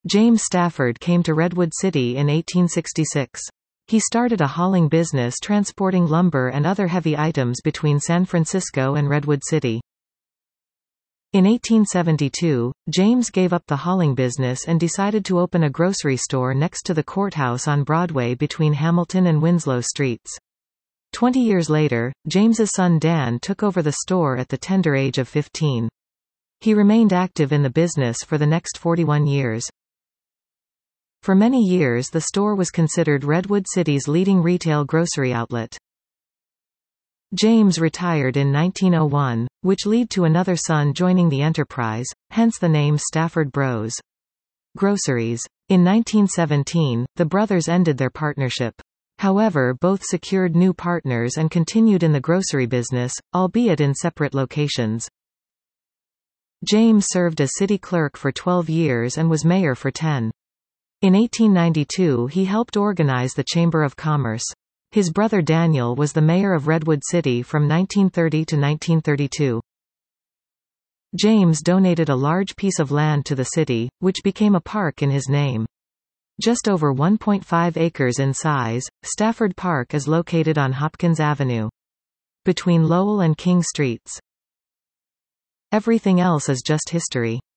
James Stafford came to Redwood City in 1866. He started a hauling business transporting lumber and other heavy items between San Francisco and Redwood City. In 1872, James gave up the hauling business and decided to open a grocery store next to the courthouse on Broadway between Hamilton and Winslow Streets. 20 years later, James's son Dan took over the store at the tender age of 15. He remained active in the business for the next 41 years. For many years the store was considered Redwood City's leading retail grocery outlet. James retired in 1901, which led to another son joining the enterprise, hence the name Stafford Bros. Groceries. In 1917, the brothers ended their partnership. However, both secured new partners and continued in the grocery business, albeit in separate locations. James served as city clerk for 12 years and was mayor for 10. In 1892 he helped organize the Chamber of Commerce. His brother Daniel was the mayor of Redwood City from 1930 to 1932. James donated a large piece of land to the city, which became a park in his name. Just over 1.5 acres in size, Stafford Park is located on Hopkins Avenue, between Lowell and King Streets. Everything else is just history.